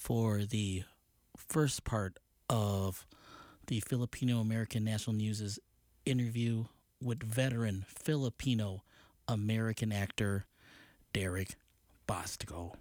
for the first part of the Filipino American National News' interview with veteran Filipino American actor Derek Bosco.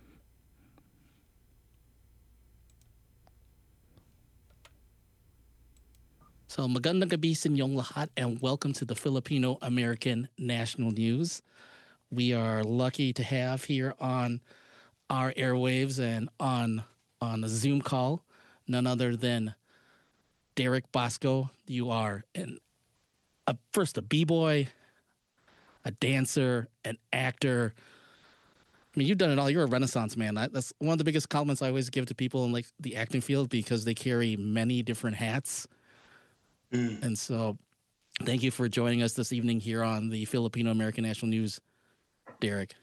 So magandang gabi sa inyong lahat and welcome to the Filipino American National News. We are lucky to have here on our airwaves and on a Zoom call none other than Derek Bosco. You are first a b-boy, a dancer, an actor. I mean, you've done it all. You're a Renaissance man. That's one of the biggest compliments I always give to people in like the acting field because they carry many different hats. And so, thank you for joining us this evening here on the Filipino American National News, Derek.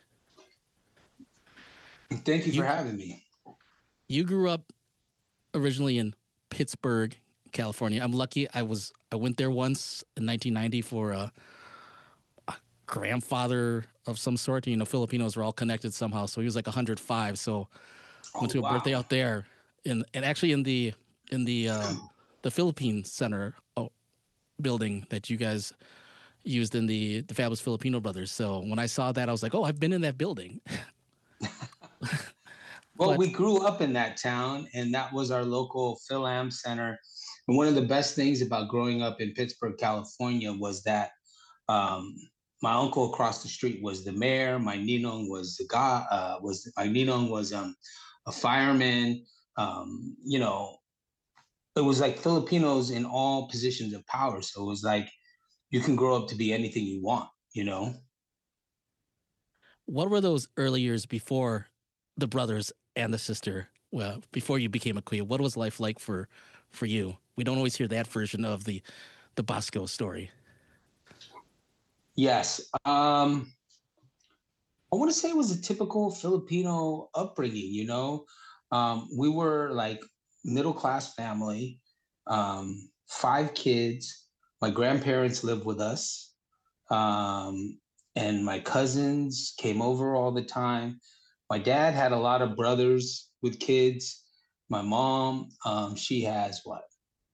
Thank you for having me. You grew up originally in Pittsburgh, California. I'm lucky. I went there once in 1990 for a grandfather of some sort. You know, Filipinos were all connected somehow. So he was like 105. So went to a birthday out there, and actually in the Philippine Center building that you guys used in the Fabulous Filipino Brothers. So when I saw that, I was like, oh, I've been in that building. Well, we grew up in that town, and that was our local Phil-Am Center. And one of the best things about growing up in Pittsburgh, California, was that my uncle across the street was the mayor. My ninong was a fireman. You know, it was like Filipinos in all positions of power. So it was like you can grow up to be anything you want. You know. What were those early years before the brothers and the sister? Well, before you became a queen, what was life like for you? We don't always hear that version of the Bosco story. Yes. I want to say it was a typical Filipino upbringing, you know. We were like middle class family, 5 kids. My grandparents lived with us. And my cousins came over all the time. My dad had a lot of brothers with kids. My mom, she has what?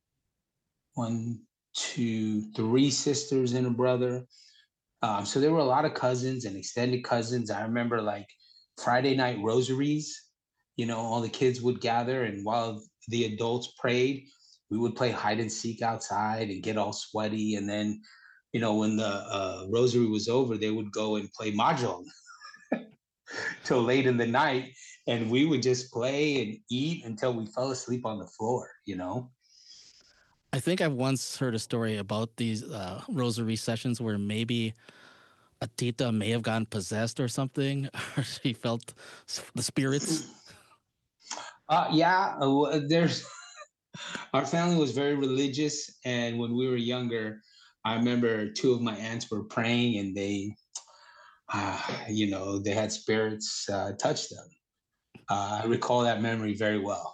1, 2, 3 sisters and a brother. So there were a lot of cousins and extended cousins. I remember like Friday night rosaries, you know, all the kids would gather, and while the adults prayed, we would play hide and seek outside and get all sweaty. And then, you know, when the rosary was over, they would go and play mahjong till late in the night. And we would just play and eat until we fell asleep on the floor, you know? I think I once heard a story about these rosary sessions where maybe a tita may have gotten possessed or something, or she felt the spirits. Yeah, there's our family was very religious, and when we were younger, I remember 2 of my aunts were praying, and they, you know, they had spirits touch them. I recall that memory very well.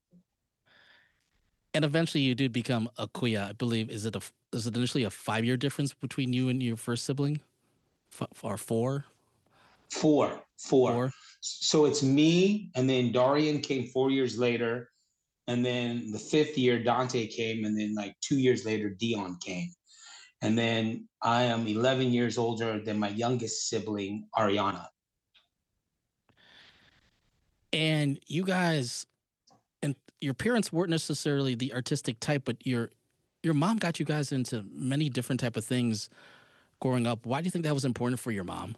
And eventually, you did become a kuya. I believe is it initially a 5-year difference between you and your first sibling, or four? Four. So it's me, and then Darian came 4 years later, and then the 5th year Dante came, and then like 2 years later Dion came, and then I am 11 years older than my youngest sibling Ariana. And you guys, and your parents weren't necessarily the artistic type, but your mom got you guys into many different type of things growing up. Why do you think that was important for your mom?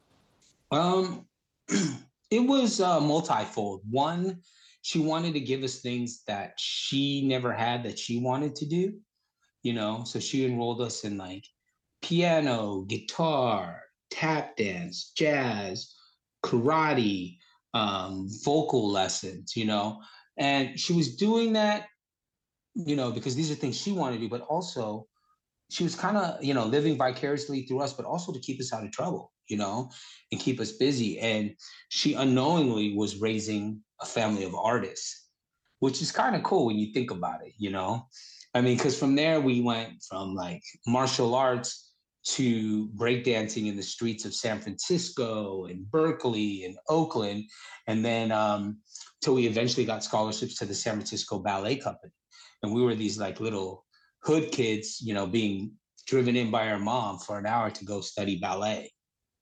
It was multifold. One, she wanted to give us things that she never had that she wanted to do, you know. So she enrolled us in like piano, guitar, tap dance, jazz, karate, vocal lessons, you know. And she was doing that, you know, because these are things she wanted to do, but also she was kind of, you know, living vicariously through us, but also to keep us out of trouble, you know, and keep us busy. And she unknowingly was raising a family of artists, which is kind of cool when you think about it, you know. I mean, because from there we went from like martial arts to breakdancing in the streets of San Francisco and Berkeley and Oakland. And then till we eventually got scholarships to the San Francisco Ballet Company. And we were these like little hood kids, you know, being driven in by our mom for an hour to go study ballet.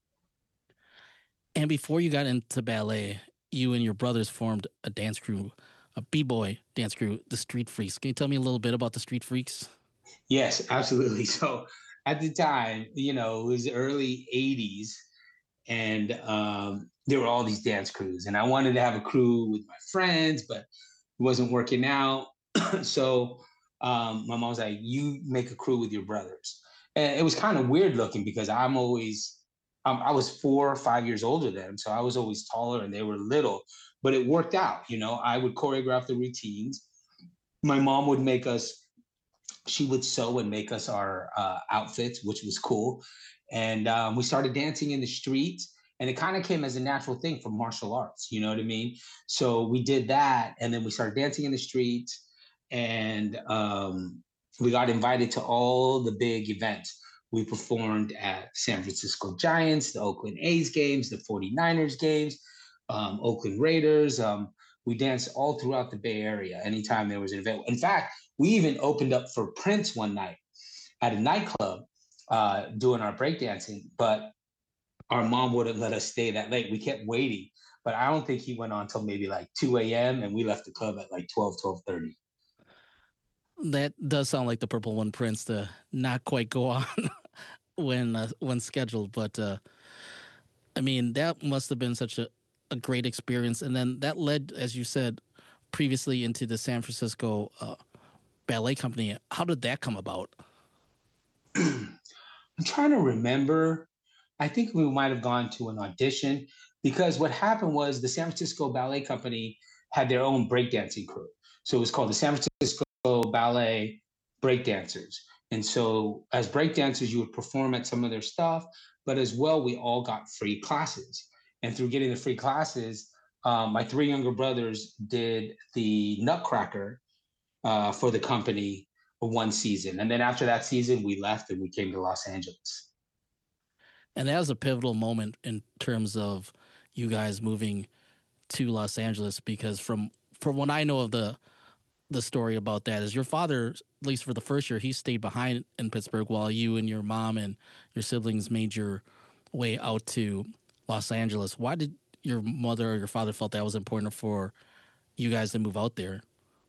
And before you got into ballet, you and your brothers formed a dance crew, a b-boy dance crew, the Street Freaks. Can you tell me a little bit about the Street Freaks? Yes, absolutely. So at the time, you know, it was the early 80s, and there were all these dance crews. And I wanted to have a crew with my friends, but it wasn't working out. So my mom was like, "You make a crew with your brothers." And it was kind of weird looking because I was 4 or 5 years older than them, so I was always taller and they were little. But it worked out, you know. I would choreograph the routines. My mom would make us. She would sew and make us our outfits, which was cool. And we started dancing in the streets. And it kind of came as a natural thing from martial arts, you know what I mean? So we did that, and then we started dancing in the streets, and we got invited to all the big events. We performed at San Francisco Giants, the Oakland A's games, the 49ers games, Oakland Raiders. We danced all throughout the Bay Area anytime there was an event. In fact, we even opened up for Prince one night at a nightclub doing our breakdancing, but our mom wouldn't let us stay that late. We kept waiting, but I don't think he went on until maybe like 2 a.m. and we left the club at like 12:30. That does sound like the Purple One Prince to not quite go on when scheduled, but I mean that must have been such a great experience, and then that led, as you said previously, into the San Francisco ballet company. How did that come about? I'm trying to remember. I think we might have gone to an audition because what happened was the San Francisco Ballet Company had their own breakdancing crew. So it was called the San Francisco Ballet Breakdancers. And so as breakdancers, you would perform at some of their stuff, but as well, we all got free classes. And through getting the free classes, my three younger brothers did the Nutcracker for the company for one season. And then after that season, we left and we came to Los Angeles. And that was a pivotal moment in terms of you guys moving to Los Angeles, because from what I know of the story about that is your father, at least for the first year, he stayed behind in Pittsburgh while you and your mom and your siblings made your way out to Los Angeles. Why did your mother or your father felt that was important for you guys to move out there?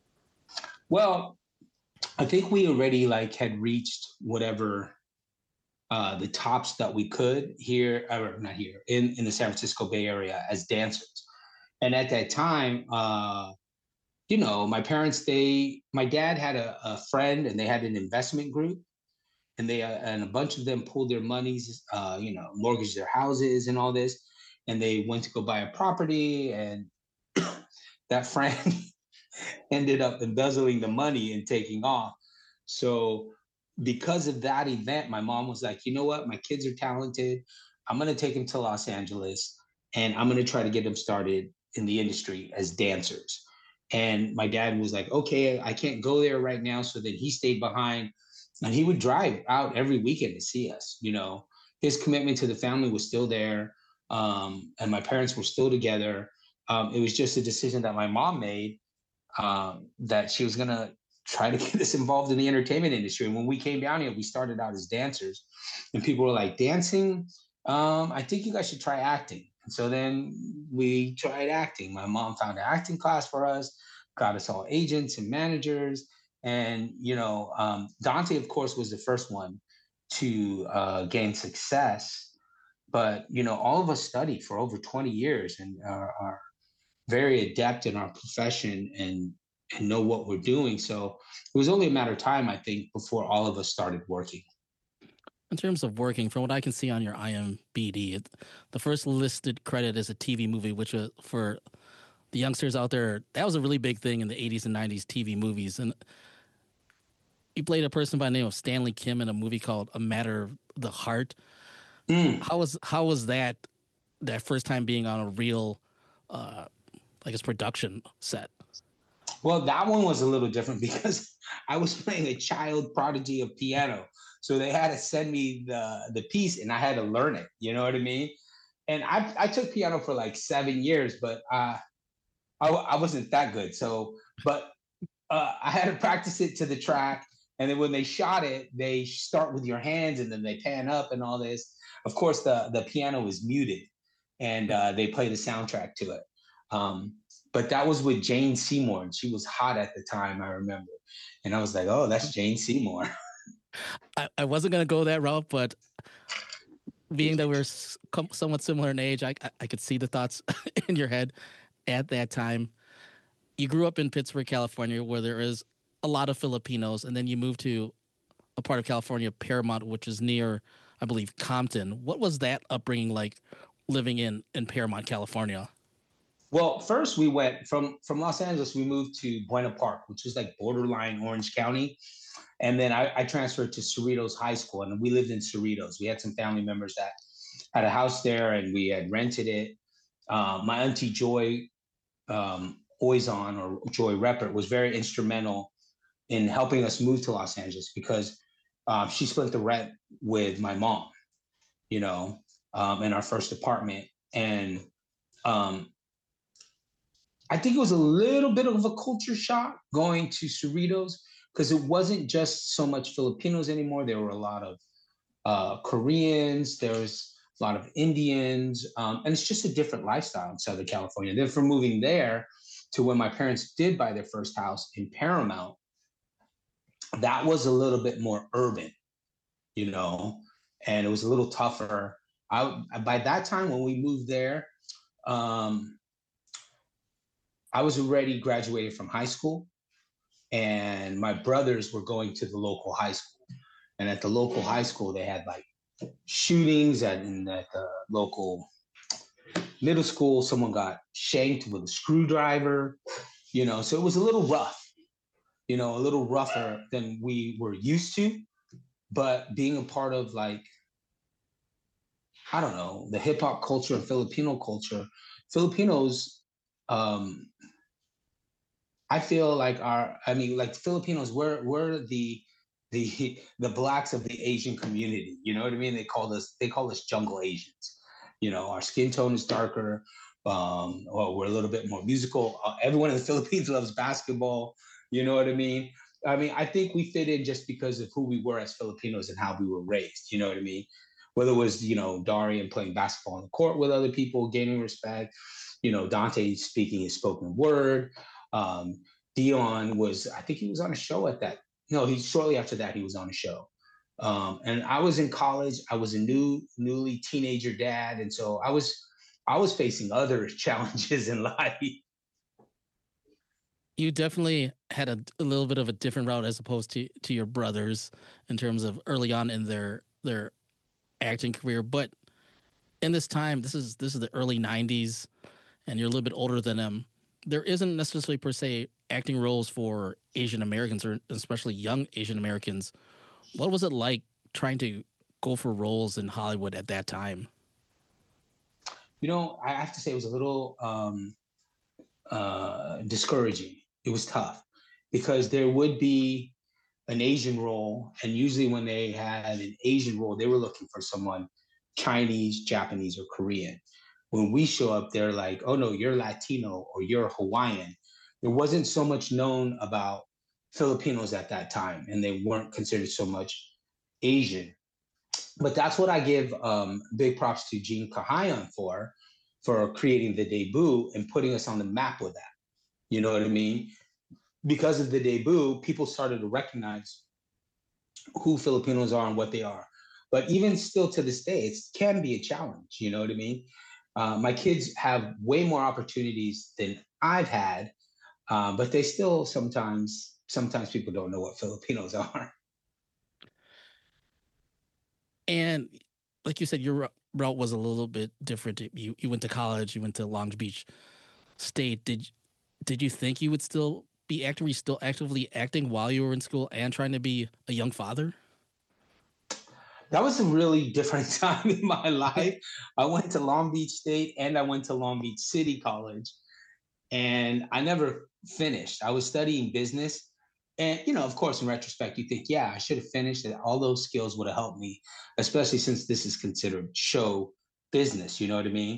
Well, I think we already like had reached whatever the tops that we could here, or not here, in the San Francisco Bay Area as dancers. And at that time, you know, my dad had a friend and they had an investment group, and and a bunch of them pulled their monies, you know, mortgaged their houses and all this, and they went to go buy a property, and that friend ended up embezzling the money and taking off. So because of that event, my mom was like, you know what, my kids are talented. I'm gonna take them to Los Angeles, and I'm gonna try to get them started in the industry as dancers. And my dad was like, okay, I can't go there right now. So then he stayed behind, and he would drive out every weekend to see us. You know, his commitment to the family was still there. And my parents were still together. It was just a decision that my mom made, that she was going to try to get us involved in the entertainment industry. And when we came down here, we started out as dancers, and people were like, dancing? I think you guys should try acting. And so then we tried acting. My mom found an acting class for us, got us all agents and managers. And, you know, Dante, of course, was the first one to gain success. But, you know, all of us studied for over 20 years and are very adept in our profession and know what we're doing. So it was only a matter of time, I think, before all of us started working. In terms of working, from what I can see on your IMBD, the first listed credit is a TV movie, which for the youngsters out there, that was a really big thing in the 80s and 90s TV movies. And you played a person by the name of Stanley Kim in a movie called A Matter of the Heart. Mm. How was that first time being on a real, I guess, production set? Well, that one was a little different because I was playing a child prodigy of piano. So they had to send me the piece and I had to learn it. You know what I mean? And I took piano for like 7 years, but I wasn't that good. So, but I had to practice it to the track. And then when they shot it, they start with your hands and then they pan up and all this. Of course, the piano is muted and they play the soundtrack to it. Um, but that was with Jane Seymour, and she was hot at the time, I remember. And I was like, oh, that's Jane Seymour. I wasn't gonna go that route, but being that we're somewhat similar in age, I could see the thoughts in your head at that time. You grew up in Pittsburgh, California, where there is a lot of Filipinos, and then you moved to a part of California, Paramount, which is near, I believe, Compton. What was that upbringing like, living in Paramount, California? Well, first we went from Los Angeles. We moved to Buena Park, which was like borderline Orange County, and then I transferred to Cerritos High School, and we lived in Cerritos. We had some family members that had a house there, and we had rented it. My auntie Joy Oizon, or Joy Reppert, was very instrumental in helping us move to Los Angeles because she split the rent with my mom, you know, in our first apartment. And um, I think it was a little bit of a culture shock going to Cerritos because it wasn't just so much Filipinos anymore. There were a lot of Koreans, there was a lot of Indians, and it's just a different lifestyle in Southern California. Then from moving there to when my parents did buy their first house in Paramount, that was a little bit more urban, you know, and it was a little tougher. By that time when we moved there, um, I was already graduated from high school, and my brothers were going to the local high school. And at the local high school, they had like shootings at the local middle school. Someone got shanked with a screwdriver, you know, so it was a little rough, you know, a little rougher than we were used to. But being a part of like, I don't know, the hip hop culture and Filipino culture, Filipinos, um, I feel like I mean, like Filipinos, we're the blacks of the Asian community. You know what I mean? They call us jungle Asians. You know, our skin tone is darker, or we're a little bit more musical. Everyone in the Philippines loves basketball. You know what I mean? I mean, I think we fit in just because of who we were as Filipinos and how we were raised. You know what I mean? Whether it was, you know, Darian playing basketball on the court with other people, gaining respect, you know, Dante speaking his spoken word. Um, Dion was, I think he was on a show at that. No, he shortly after that he was on a show. And I was in college. I was a newly teenager dad, and so I was facing other challenges in life. You definitely had a little bit of a different route as opposed to your brothers in terms of early on in their acting career. But in this time, this is the early '90s, and you're a little bit older than them. There isn't necessarily per se acting roles for Asian Americans, or especially young Asian Americans. What was it like trying to go for roles in Hollywood at that time? You know, I have to say it was a little discouraging. It was tough because there would be an Asian role, and usually when they had an Asian role, they were looking for someone Chinese, Japanese, or Korean. When we show up, they're like, "Oh no, you're Latino or you're Hawaiian." There wasn't so much known about Filipinos at that time, and they weren't considered so much Asian. But that's what I give big props to Gene Kahayan for creating the debut and putting us on the map with that. You know what I mean? Because of the debut, people started to recognize who Filipinos are and what they are. But even still to this day, it can be a challenge. You know what I mean? My kids have way more opportunities than I've had, but they still sometimes people don't know what Filipinos are. And like you said, your route was a little bit different. You went to college, you went to Long Beach State. Did you think you would still be acting? Were you still actively acting while you were in school and trying to be a young father? That was a really different time in my life. I went to Long Beach State and I went to Long Beach City College, and I never finished. I was studying business. And, you know, of course, in retrospect, you think, yeah, I should have finished it. All those skills would have helped me, especially since this is considered show business. You know what I mean?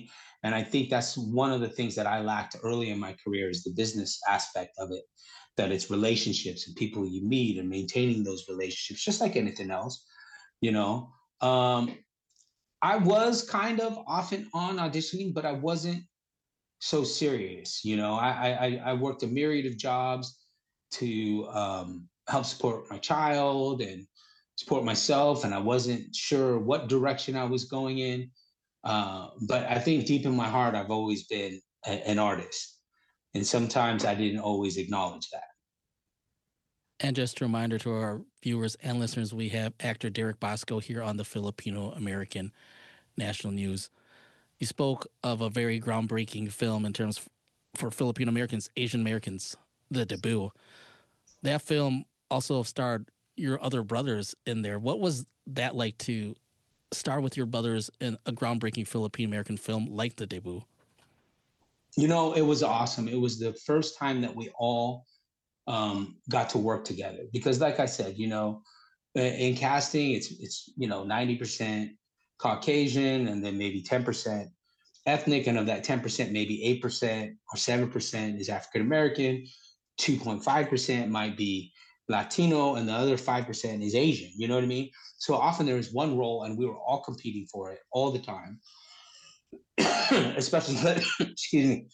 And I think that's one of the things that I lacked early in my career is the business aspect of it, that it's relationships and people you meet and maintaining those relationships, just like anything else, you know. Um, I was kind of off and on auditioning, but I wasn't so serious. I worked a myriad of jobs to help support my child and support myself, and I wasn't sure what direction I was going in. But I think deep in my heart, I've always been an artist, and sometimes I didn't always acknowledge that. And just a reminder to our viewers and listeners, we have actor Derek Bosco here on the Filipino American National News. You spoke of a very groundbreaking film in terms for Filipino Americans, Asian Americans, The Debut. That film also starred your other brothers in there. What was that like to star with your brothers in a groundbreaking Filipino American film like The Debut? It was awesome. It was the first time that we all got to work together because, like I said, in casting, it's 90% Caucasian and then maybe 10% ethnic, and of that 10%, maybe 8% or 7% is African American, 2.5% might be Latino, and the other 5% is Asian. You know what I mean? So often there was one role, and we were all competing for it all the time, especially excuse me,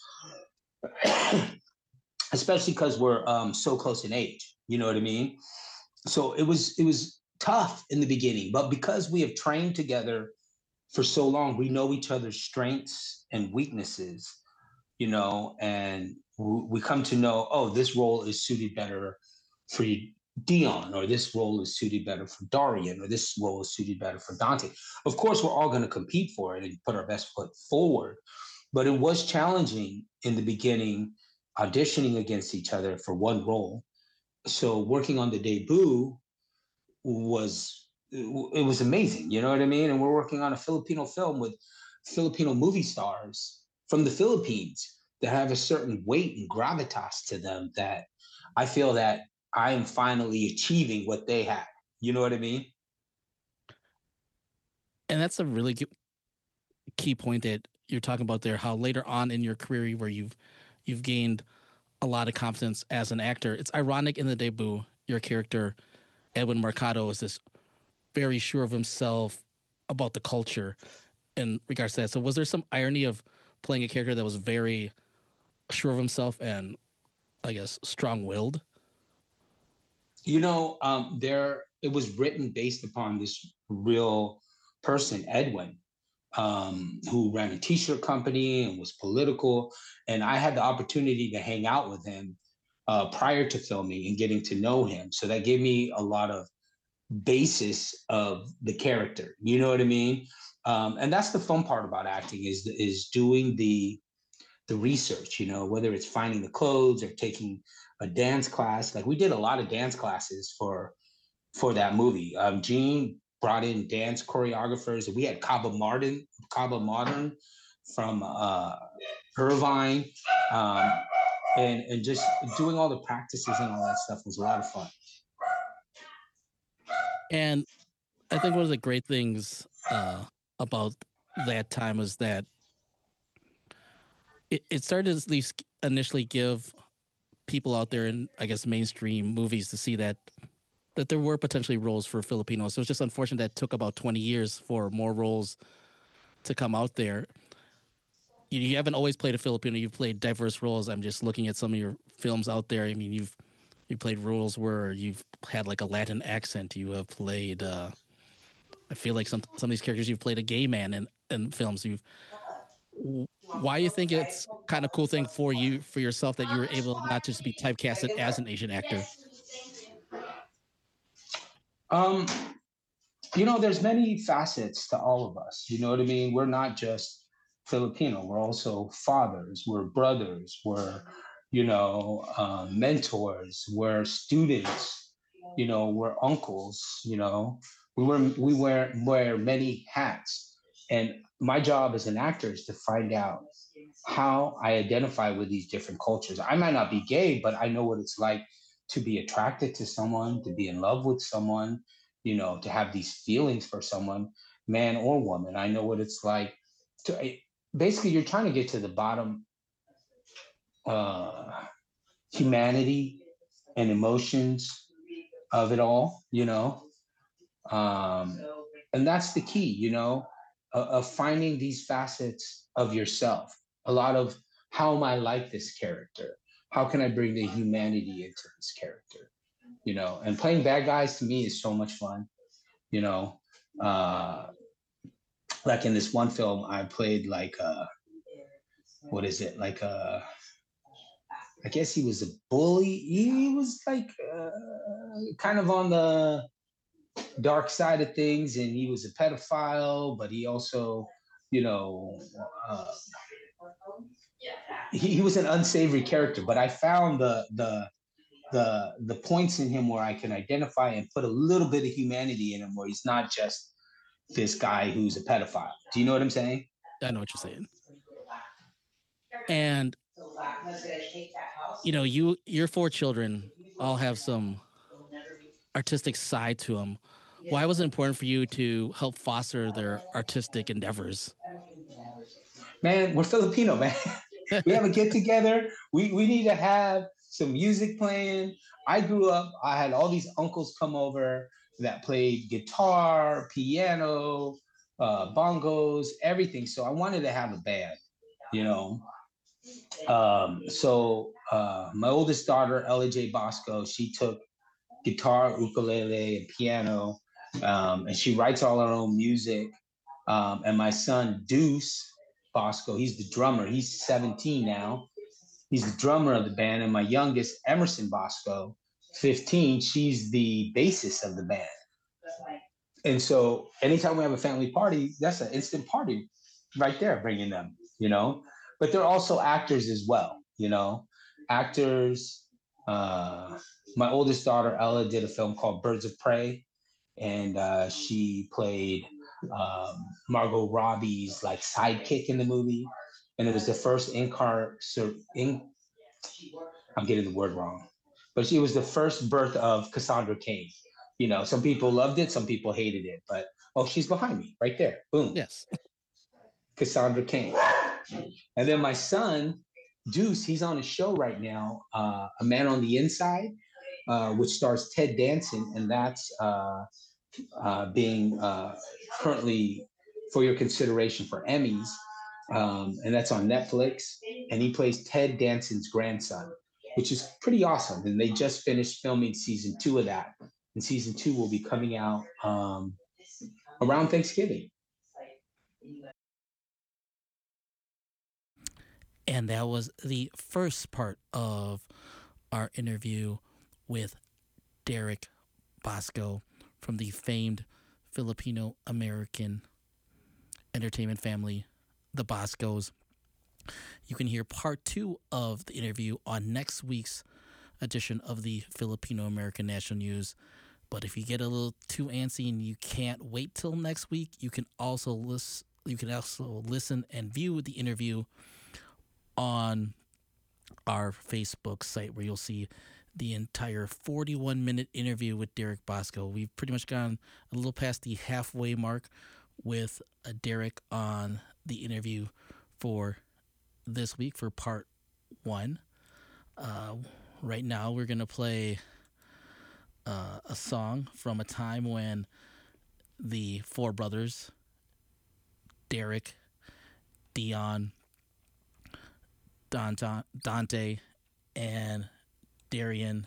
especially because we're so close in age. You know what I mean? So it was tough in the beginning, but because we have trained together for so long, we know each other's strengths and weaknesses, and we come to know, oh, this role is suited better for Dion, or this role is suited better for Darian, or this role is suited better for Dante. Of course, we're all going to compete for it and put our best foot forward, but it was challenging in the beginning, auditioning against each other for one role. So working on The Debut it was amazing. You know what I mean? And we're working on a Filipino film with Filipino movie stars from the Philippines that have a certain weight and gravitas to them that I feel that I am finally achieving what they have. You know what I mean? And that's a really key point that you're talking about there. How later on in your career, where you've gained a lot of confidence as an actor. It's ironic in The Debut, your character Edwin Mercado is this very sure of himself about the culture in regards to that. So was there some irony of playing a character that was very sure of himself and, I guess, strong-willed? There it was written based upon this real person, Edwin, who ran a t-shirt company and was political. And I had the opportunity to hang out with him prior to filming and getting to know him. So that gave me a lot of basis of the character. You know what I mean? And that's the fun part about acting is doing the research. Whether it's finding the clothes or taking a dance class. Like we did a lot of dance classes for that movie. Gene brought in dance choreographers. We had Cabo Modern from Irvine, um, and just doing all the practices and all that stuff was a lot of fun. And I think one of the great things about that time was that it started to at least initially give people out there in, I guess, mainstream movies to see that there were potentially roles for Filipinos. So it's just unfortunate that it took about 20 years for more roles to come out there. You haven't always played a Filipino. You've played diverse roles. I'm just looking at some of your films out there. I mean, you played roles where you've had like a Latin accent. You have played. I feel like some of these characters you've played a gay man in films. Why you think it's kind of cool thing for yourself that you were able not just to be typecasted as an Asian actor? Um, there's many facets to all of us. You know what I mean? We're not just Filipino. We're also fathers. We're brothers. We're, mentors. We're students. We're uncles. We wear many hats, and my job as an actor is to find out how I identify with these different cultures. I might not be gay, but I know what it's like to be attracted to someone, to be in love with someone, to have these feelings for someone, man or woman. I know what it's like to basically you're trying to get to the bottom, uh, humanity and emotions of it all, um, and that's the key, of finding these facets of yourself. A lot of how am I like this character? How can I bring the humanity into this character? And playing bad guys to me is so much fun. You know, uh, like in this one film, I played like what is it? Like I guess he was a bully. He was like kind of on the dark side of things, and he was a pedophile, but he also, you know, uh, he was an unsavory character. But I found the points in him where I can identify and put a little bit of humanity in him, where he's not just this guy who's a pedophile. Do you know what I'm saying? I know what you're saying. And your four children all have some artistic side to them. Why was it important for you to help foster their artistic endeavors? Man, we're Filipino, man. We have a get together. We need to have some music playing. I grew up, I had all these uncles come over that played guitar, piano, bongos, everything. So I wanted to have a band, you know. So my oldest daughter, Ella J. Bosco, she took guitar, ukulele, and piano, and she writes all her own music. And my son, Deuce Bosco, he's the drummer. He's 17 now. He's the drummer of the band. And my youngest, Emerson Bosco, 15, she's the bassist of the band. And so anytime we have a family party, that's an instant party right there, bringing them, But they're also actors as well, actors. My oldest daughter, Ella, did a film called Birds of Prey, and she played Margot Robbie's like sidekick in the movie. And it was the first I'm getting the word wrong, but it was the first birth of Cassandra Cain. Some people loved it, some people hated it, but she's behind me right there. Boom. Yes. Cassandra Cain. And then my son, Deuce, he's on a show right now, A Man on the Inside, which stars Ted Danson, and that's being currently for your consideration for Emmys, and that's on Netflix. And he plays Ted Danson's grandson, which is pretty awesome. And they just finished filming season 2 of that, and season 2 will be coming out around Thanksgiving. And that was the first part of our interview with Derek Bosco from the famed Filipino-American entertainment family, the Boscos. You can hear part 2 of the interview on next week's edition of the Filipino-American National News. But if you get a little too antsy and you can't wait till next week, you can also listen and view the interview on our Facebook site, where you'll see the entire 41-minute interview with Derek Bosco. We've pretty much gone a little past the halfway mark with Derek on the interview for this week for part 1. Right now, we're going to play a song from a time when the four brothers, Derek, Dion, Dante, and Darian,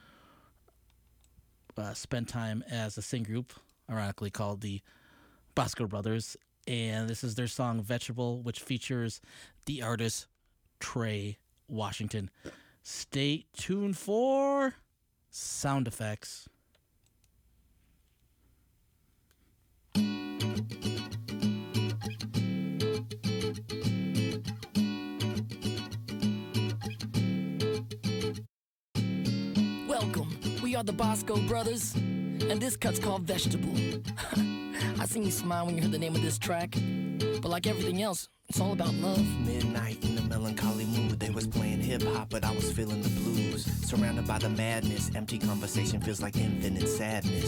spent time as a sing group, ironically called the Bosco Brothers. And this is their song Vegetable, which features the artist Trey Washington. Stay tuned for sound effects. Welcome, we are the Bosco Brothers, and this cut's called Vegetable. I seen you smile when you heard the name of this track, but like everything else, it's all about love. Midnight in a melancholy mood, they was playing hip-hop, but I was feeling the blues. Surrounded by the madness, empty conversation feels like infinite sadness.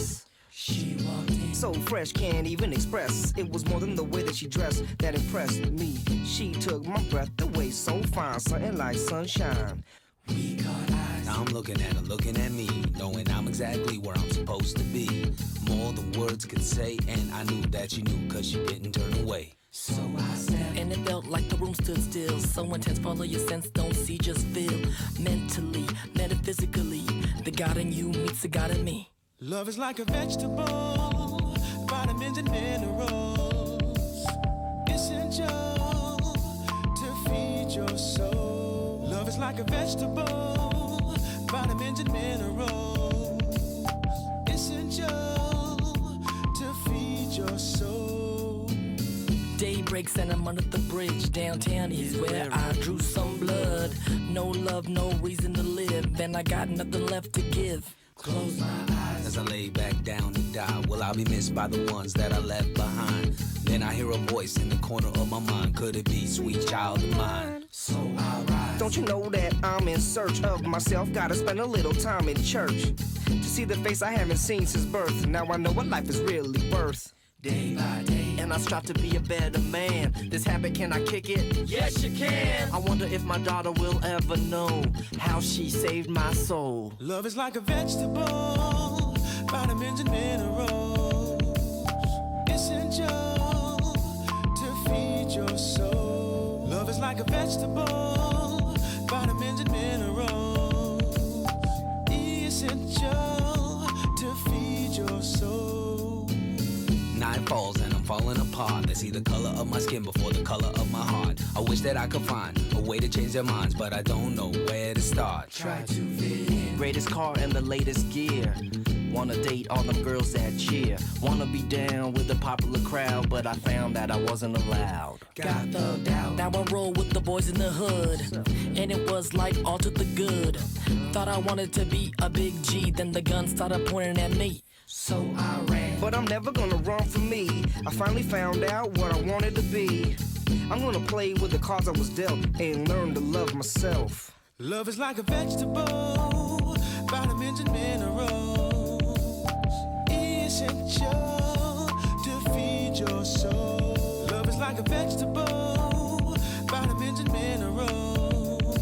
She walked in. So fresh, can't even express. It was more than the way that she dressed that impressed me. She took my breath away, so fine, something like sunshine. We caught eyes. Now I'm looking at her, looking at me, knowing I'm exactly where I'm supposed to be. More than words could say, and I knew that she knew, cause she didn't turn away. So I stepped, and it felt like the room stood still. So intense, follow your sense, don't see, just feel. Mentally, metaphysically, the God in you meets the God in me. Love is like a vegetable, vitamins and minerals, essential to feed your soul. Love is like a vegetable, vitamins and minerals, essential to feed your soul. Day breaks and I'm under the bridge. Downtown is where I drew some blood. No love, no reason to live, and I got nothing left to give. Close my eyes as I lay back down to die. Will I be missed by the ones that I left behind? Then I hear a voice in the corner of my mind. Could it be sweet child of mine? So I rise. Don't you know that I'm in search of myself? Gotta spend a little time in church to see the face I haven't seen since birth. Now I know what life is really worth. Day by day, And I strive to be a better man. This habit, can I kick it? yes you can. I wonder if my daughter will ever know how she saved my soul. Love is like a vegetable, vitamins and minerals, essential to feed your soul. Love is like a vegetable, vitamins and minerals, essential to feed your soul. Night falls and I'm falling apart. They see the color of my skin before the color of my heart. I wish that I could find a way to change their minds, but I don't know where to start. Try to fit in. Greatest car and the latest gear. Wanna date all them girls that cheer. Wanna be down with the popular crowd, but I found that I wasn't allowed. Got the doubt. Now I roll with the boys in the hood, and it was like all to the good. Thought I wanted to be a big G, then the gun started pointing at me. So I ran. But I'm never gonna run from me. I finally found out what I wanted to be. I'm gonna play with the cards I was dealt and learn to love myself. Love is like a vegetable, vitamins and minerals, essential to feed your soul. Love is like a vegetable, vitamins and minerals,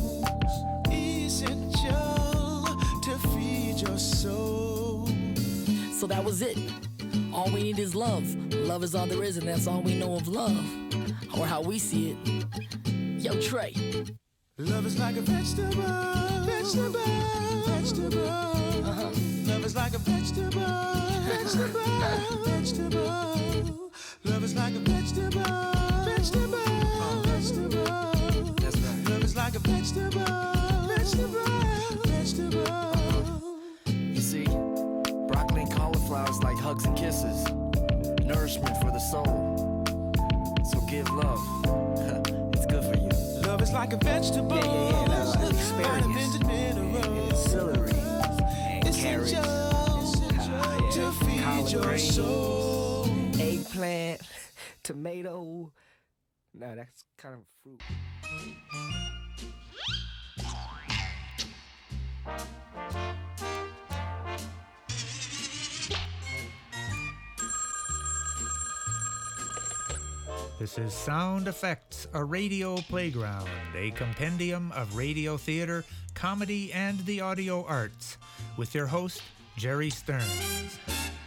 essential to feed your soul. So that was it. All we need is love. Love is all there is, and that's all we know of love. Or how we see it. Yo, Trey. Love is like a vegetable, vegetable, vegetable. Love is like a vegetable, vegetable, vegetable. Love is like a vegetable, vegetable, vegetable. That's right. Love is like a vegetable, vegetable, vegetable. You see, broccoli and cauliflower is like hugs and kisses, nourishment for the soul. So give love. It's good for you. Love is like a vegetable, That's like vitamins asparagus and minerals, and celery and carrots, essential to feed collard your greens, soul. eggplant, tomato. No, that's kind of fruit. This is Sound Effects, a radio playground, a compendium of radio theater, comedy, and the audio arts, with your host, Jerry Stearns.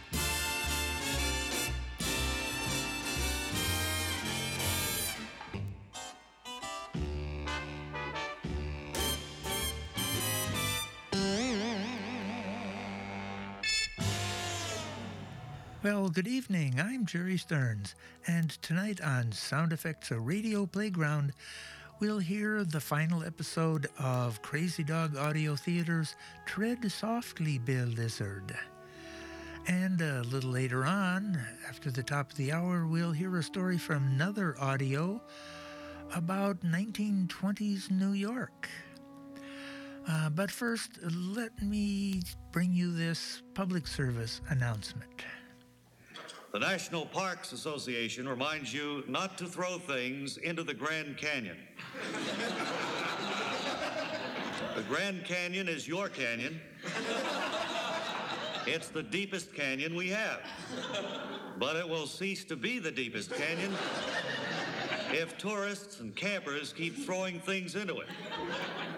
Well, good evening. I'm Jerry Stearns, and tonight on Sound Effects, a radio playground, we'll hear the final episode of Crazy Dog Audio Theater's Tread Softly, Bill Lizard. And a little later on, after the top of the hour, we'll hear a story from Nether Audio about 1920s New York. But first, let me bring you this public service announcement. The National Parks Association reminds you not to throw things into the Grand Canyon. The Grand Canyon is your canyon. It's the deepest canyon we have. But it will cease to be the deepest canyon if tourists and campers keep throwing things into it.